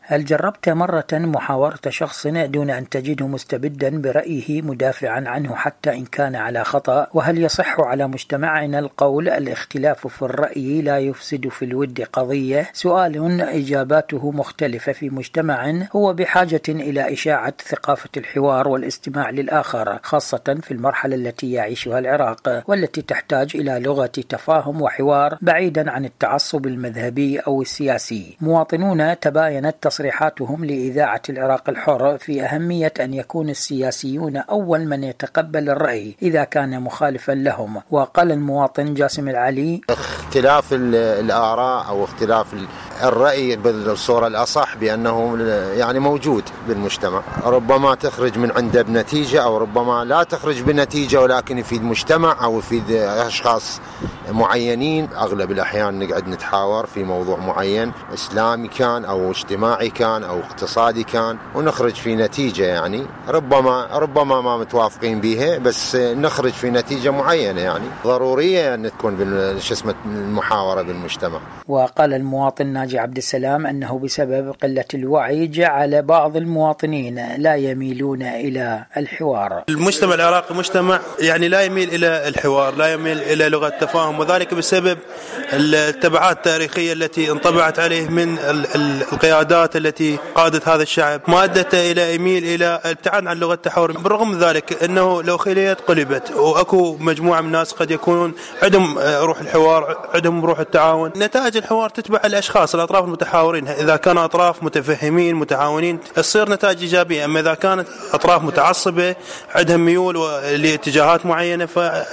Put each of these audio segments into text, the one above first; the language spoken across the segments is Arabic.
هل جربت مرة محاورة شخص دون أن تجده مستبدا برأيه مدافعا عنه حتى إن كان على خطأ؟ وهل يصح على مجتمعنا القول الاختلاف في الرأي لا يفسد في الود قضية؟ سؤال إجاباته مختلفة في مجتمع هو بحاجة إلى إشاعة ثقافة الحوار والاستماع للآخر، خاصة في المرحلة التي يعيشها العراق والتي تحتاج إلى لغة تفاهم وحوار بعيدا عن التعصب المذهبي أو السياسي. مواطنون تباينت تصريحاتهم لإذاعة العراق الحر في أهمية أن يكون السياسيون أول من يتقبل الرأي إذا كان مخالفا لهم. وقال المواطن جاسم العلي: اختلاف الآراء أو اختلاف الرأي بالصورة الأصح بأنه يعني موجود بالمجتمع، ربما تخرج من عنده بنتيجة أو ربما لا تخرج بنتيجة، ولكن يفيد مجتمع أو يفيد أشخاص معينين. أغلب الأحيان نقعد نتحاور في موضوع معين، إسلامي كان أو اجتماعي كان أو اقتصادي كان، ونخرج في نتيجة يعني ربما ما متوافقين بها، بس نخرج في نتيجة معينة يعني ضرورية أن تكون المحاورة بالمجتمع. وقال المواطن ناجي عبد السلام أنه بسبب قلة الوعي جعل بعض المواطنين لا يميلون إلى الحوار. المجتمع العراقي مجتمع يعني لا يميل إلى الحوار، لا يميل إلى لغة التفاهم، وذلك بسبب التبعات التاريخية التي انطبعت عليه من القيادات التي قادت هذا الشعب، ما أدت إلى يميل إلى الابتعاد عن لغة التحاور. بالرغم من ذلك أنه لو خليت قلبت وأكو مجموعة من الناس قد يكونون عندهم روح الحوار، عندهم روح التعاون، نتائج الحوار تتبع الأشخاص الأطراف المتحاورين. إذا كانوا أطراف متفهمين متعاونين تصير نتائج إيجابية، أما إذا كانت أطراف متعصبة عندهم ميول لاتجاهات معينة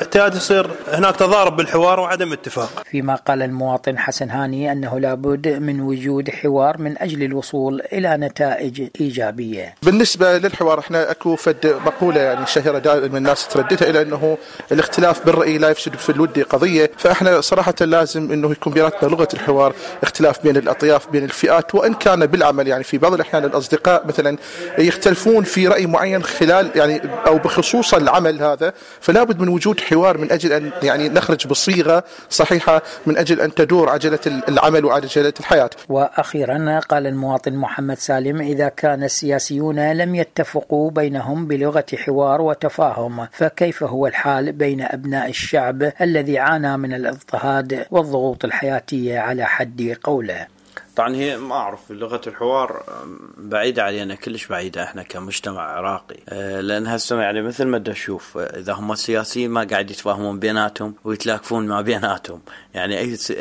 فتصير هناك تضارب بالحوار وعدم اتفاق. فيما قال المواطن حسن هاني أنه لابد من وجود حوار من أجل الوصول إلى نتائج إيجابية. بالنسبة للحوار احنا اكو مقولة يعني شهيرة دائما الناس ترددها إلى أنه الاختلاف بالرأي لا يفسد في الود قضية، فاحنا صراحة لازم أنه يكون بيناتنا لغة الحوار، اختلاف بين الأطياف بين الفئات، وإن كان بالعمل يعني في بعض الأحيان الأصدقاء مثلا يختلفون في رأي معين خلال يعني أو بخصوص العمل هذا، فلا بد من وجود حوار من أجل أن يعني نخرج بصيغة صحيحة من أجل أن تدور عجلة العمل وعجلة الحياة. وأخيرا قال المواطن محمد سالم: إذا كان السياسيون لم يتفقوا بينهم بلغة حوار وتفاهم، فكيف هو الحال بين أبناء الشعب الذي عانى من الاضطهاد والضغوط الحياتية على حد قوله؟ طبعا هي ما أعرف لغة الحوار بعيدة علينا كلش، بعيدة إحنا كمجتمع عراقي، لأن هالسمع يعني مثل ما تشوف إذا هم السياسيين ما قاعد يتفاهمون بيناتهم ويتلاكفون ما بيناتهم، يعني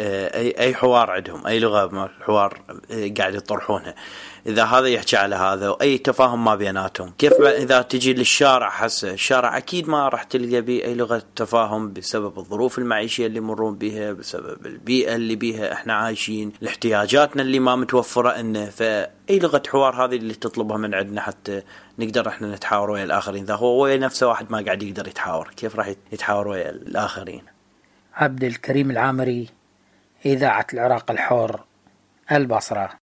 أي حوار عندهم، أي لغة من الحوار قاعد يطرحونها، إذا هذا يحكي على هذا وأي تفاهم ما بيناتهم، كيف إذا تجي للشارع؟ حسه الشارع أكيد ما راح تلقى بيه أي لغة تفاهم بسبب الظروف المعيشية اللي مرون بها، بسبب البيئة اللي بيها إحنا عايشين، الاحتياجاتنا اللي ما متوفرة إنه، فأي لغة حوار هذه اللي تطلبها من عندنا حتى نقدر إحنا نتحاور ويا الآخرين. إذا هو ويا نفسه واحد ما قاعد يقدر يتحاور، كيف راح يتحاور ويا الآخرين؟ عبد الكريم العامري، إذاعة العراق الحر، البصرة.